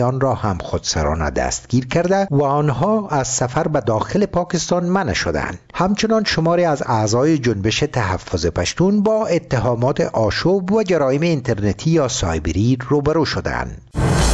آن را هم خودسرانه دستگیر کرده و آنها از سفر به داخل پاکستان منع شدند. همچنان شماری از اعضای جنبش تحفظ پشتون با اتهامات آشوب و جرایم اینترنتی یا سایبری روبرو شدند.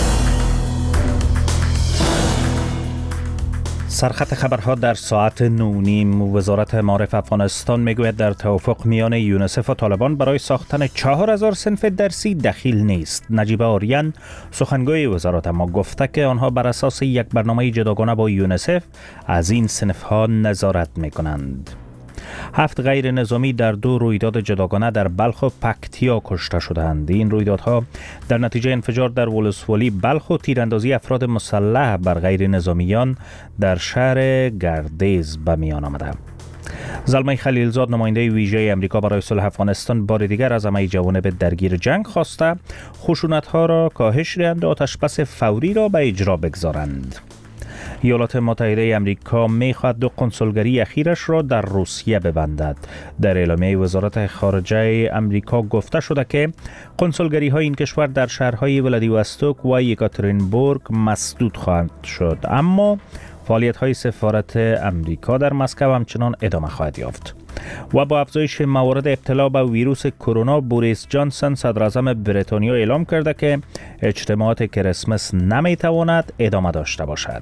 سرخط خبرها در ساعت 9:30. وزارت معارف افغانستان میگوید در توافق میان یونیسف و طالبان برای ساختن 4000 صنف درسی دخیل نیست. نجیب آریان سخنگوی وزارت اما گفته که آنها بر اساس یک برنامه جداگانه با یونیسف از این صنفها نظارت میکنند. 7 غیر نظامی در 2 رویداد جداگانه در بلخ و پکتیا کشته شدند. این رویدادها در نتیجه انفجار در ولسوالی بلخ و تیراندازی افراد مسلح بر غیر نظامیان در شهر گردیز به میان آمده. زلمه خلیلزاد نماینده ویژه امریکا برای صلح افغانستان بار دیگر از همه جوانب درگیر جنگ خواسته خشونت‌ها را کاهش دهند و آتشبس فوری را به اجرا بگذارند. ایالات متحده امریکا می‌خواهد 2 کنسولگری اخیرش را در روسیه ببندد. در اعلامیه وزارت خارجه امریکا گفته شده که کنسولگری‌های این کشور در شهرهای ولادیواستوک و یکاترینبورگ مسدود خواهند شد، اما فعالیت‌های سفارت امریکا در مسکو همچنان ادامه خواهد یافت. و با افزایش موارد ابتلا به ویروس کرونا، بوریس جانسون صدر اعظم بریتانیا اعلام کرده که اجتماعات کریسمس نمیتواند ادامه داشته باشد.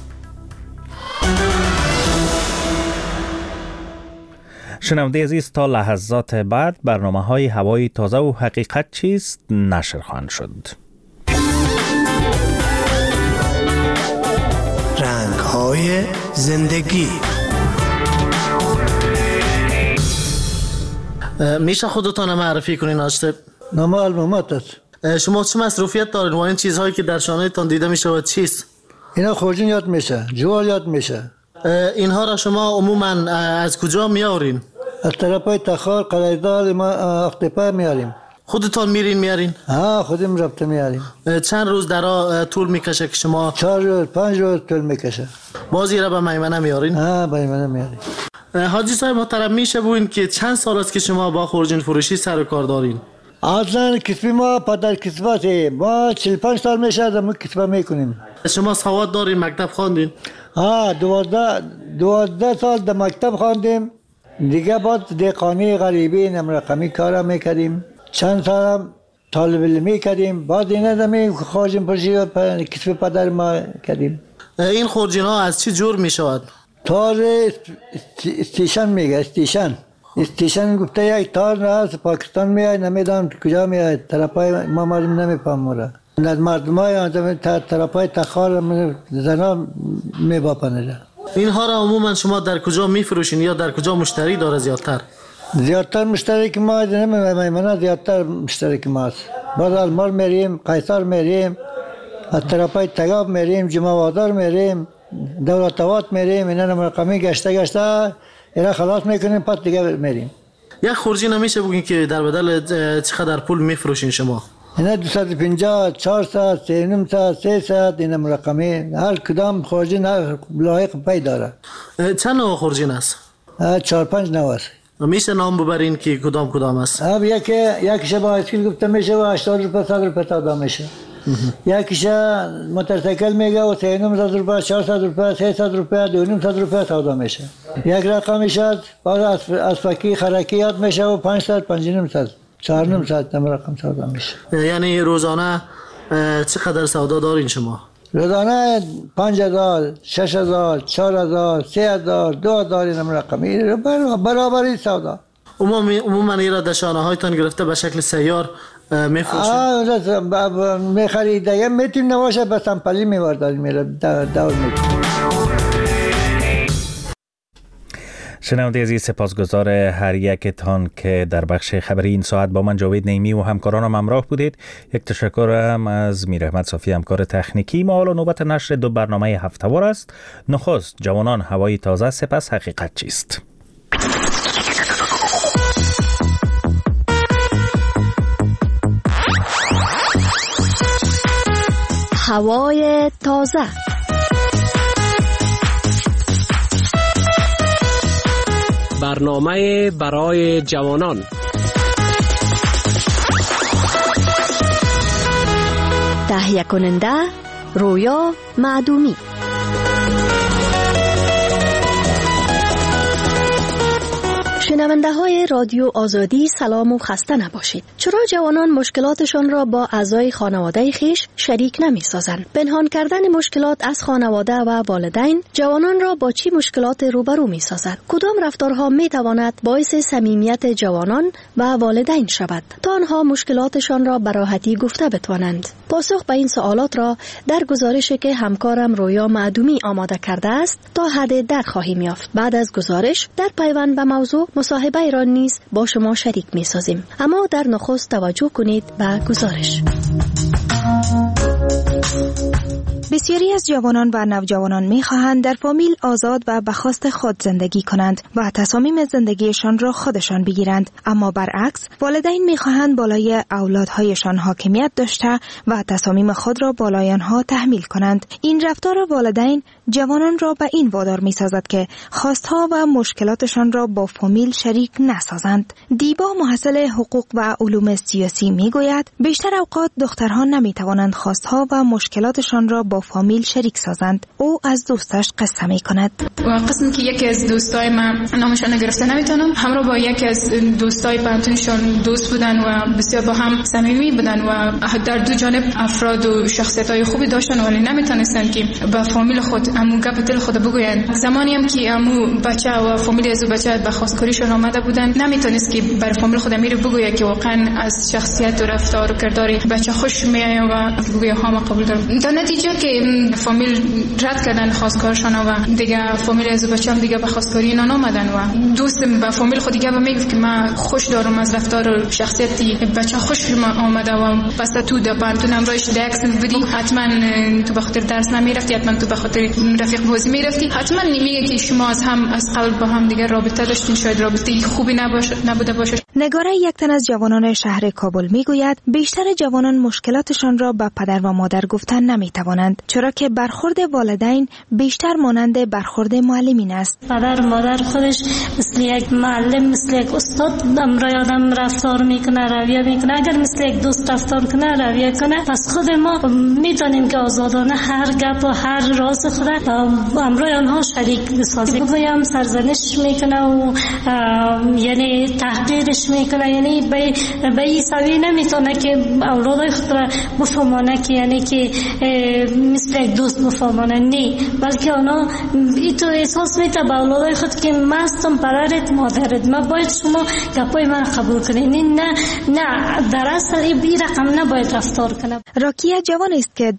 شنونده عزیز، تا لحظات بعد برنامه‌های هوای تازه و حقیقت چیست نشر خواهند شد. رنگ‌های زندگی. میشه خودتان معرفی کنین آشته؟ نام علمومات است. شما چه مصروفیت دارین و این چیزهایی که در شانهتان دیده میشه و چیست؟ اینا خورجین یاد میشه، جوال یاد میشه. اینها را شما عموما از کجا میارین؟ از طرفای تخار، قلعه‌دار، ما اختپا میاریم. خودتان میارین؟ ها، خودم رفته میاریم. چند روز در طول میکشه که شما؟ 4 روز 5 روز طول میکشه. بازی را به میمنه میارین؟ ها، به میمنه میاریم. حاجی صاحب محترم، میشه بگین که چند سال است که شما با خورجین فروشی سر و کار دارین؟ اصلا کسبی ما پدر کسباته، ما 45 سال میشه از ما کسبه میکنیم. شما سواد دارین؟ مکتب خواندین؟ ها، 12 سال در مکتب خواندیم. دیگه بعد دهقانی غریبی رقمی کارا میکردیم. چند سال طالب علمی کردیم. بعد اینا دمی خورجین فروشی کسب پدر ما کردیم. این خورجین ها از چی جور میشود؟ تار استیشن میگه، استیشن گفته یک تار از پاکستان میاد، نمیدونم کجا میاد، طرفای ما مردم نمیفهم مورا. از مردم های طرفای تخار زنا میباپنه. اینها را عموما شما در کجا میفروشین یا در کجا مشتری داره زیادتر؟ زیادتر مشتری که ما میمونه، زیادتر مشتری که ماست. بعد المار میریم، قیصر میریم، از طرفای تگاب میریم، جمعوادار میریم، دولت آباد میریم. اینا رقمی گشته اینا خلاص میکنیم، پس دیگه میریم. یک خورجین نمیشه بگین که در بدل چقدر پول میفروشین شما؟ اینا 250 400 300 300 اینا رقمی. هر کدام خورجین لایق پی داره. چند نوع خورجین است؟ 4 5 نوع است. میشه نام ببرین که کدام است؟ یکیش با اسکیل گفته میشه و 80 روپیه 100 روپیه تا میشه. یکیش موتورسیکل میگه و 300 روپیه 400 روپیه 300 روپیه 200 روپیه سودا میشه. یک رقمش بعد از فکی خرکی یاد میشه و 500 500 400 رقم سودا میشه. یعنی روزانه چقدر سودا دارین شما؟ روزانه 5000 6000 4000 3000 2000 این رقمی برابری سودا. عموما ایرا دشانه هایتان گرفته به شکل سیار میفروشید؟ میخرید دیگه میتونیم نباشه به سمپلی میورداریم میره دور میکنیم. شنونده عزیز، سپاسگزار هر یکتان که در بخش خبری این ساعت با من جاوید نیمی و همکارانم همراه بودید. یک تشکر هم از میر احمد صافی همکار تکنیکی. ما حالا نوبت نشر 2 برنامه هفته‌وار است. نخست جوانان هوای تازه، سپس حقیقت چیست. هوای تازه. برنامه برای جوانان. تهیه کننده رویا معدومی. شنونده های رادیو آزادی سلام و خسته نباشید. چرا جوانان مشکلاتشان را با اعضای خانواده خویش شریک نمی سازند؟ پنهان کردن مشکلات از خانواده و والدین جوانان را با چی مشکلات روبرو می سازد؟ کدام رفتارها می تواند باعث صمیمیت جوانان و والدین شود تا آنها مشکلاتشان را به راحتی گفته بتوانند؟ پاسخ به این سوالات را در گزارشی که همکارم رویا معدومی آماده کرده است تا حد در خواهیم یافت. بعد از گزارش در پیوند به موضوع مصاحبه ایران نیز با شما شریک می سازیم. اما در نخست توجه کنید به گزارش. بسیاری از جوانان و نوجوانان می‌خواهند در فامیل آزاد و به خواست خود زندگی کنند و تصامیم زندگیشان را خودشان بگیرند، اما برعکس والدین می‌خواهند بالای اولادهایشان حاکمیت داشته و تصامیم خود را بالای آنها تحمیل کنند. این رفتار والدین جوانان را به این وادار می‌سازد که خواستها و مشکلاتشان را با فامیل شریک نسازند. دیبا محصل حقوق و علوم سیاسی می‌گوید بیشتر اوقات دخترها نمی‌توانند خواستها و مشکلاتشان را با فامیل شریک سازند. او از دوستش قصه می‌کند. قسم که یکی از دوستای من نامشون گرفته نمیتونم، همراه با یکی از دوستای پانتونشون دوست بودن و بسیار با هم صمیمی بودن و در دو جانب افراد و شخصیت‌های خوبی داشتن، ولی نمیتونستن که با فامیل خود امو گپ دل خود بگوین. زمانی هم که امو بچه و فامیل از بچه به خواستگاریشون آمده بودن، نمیتونست که بر فامیل خود امیر بگوید که واقعا از شخصیت و رفتار و کردار بچه خوش میاد و بگوید ها ما قبول دارم. در نتیجه که فامیل رد کردن خواستگارشون و دیگه فامیل از بچه‌ام دیگه به خواستگاری اینا اومدن و دوست با فامیل خود دیگه میگفت که من خوش دارم از رفتار و شخصیتی بچه خوش آمده و پس تو د پانتون امروز درس بدی، حتما تو به خاطر درس نمیرفتی، حتما تو به خاطر رفیق بازی میرفتی، حتما نمیگه که شما از قبل با هم دیگه رابطه داشتین، شاید رابطه خوبی نبوده باشه. نگاره یک تن از جوانان شهر کابل میگوید بیشتر جوانان مشکلاتشان را به پدر و مادر گفتن نمیتوانند، چرا که برخورد والدین بیشتر مانند برخورد معلمین است. پدر و مادر خودش مثل یک معلم، مثل یک استاد امرای آدم رفتار میکنه، رویه میکنه. اگر مثل یک دوست رفتار کنه، رویه کنه، پس خود ما میتونیم که آزادانه هر گپ و هر راز خود امرای آنها شریک بسازیم. خودم سرزنش میکنه و یعنی تحقیرش میکنه، یعنی به این سوی نمیتونه که اولادای خود را بفهمانه که یعنی که مثل یک دوست بفهمانه، نه، بلکه اونا تو احساس میته به اولادای خود که من هستم پدرت مادرت، من باید شما گپای من قبول کنید. نه در اصل این رقم نباید رفتار کنه. راکیه جوان است که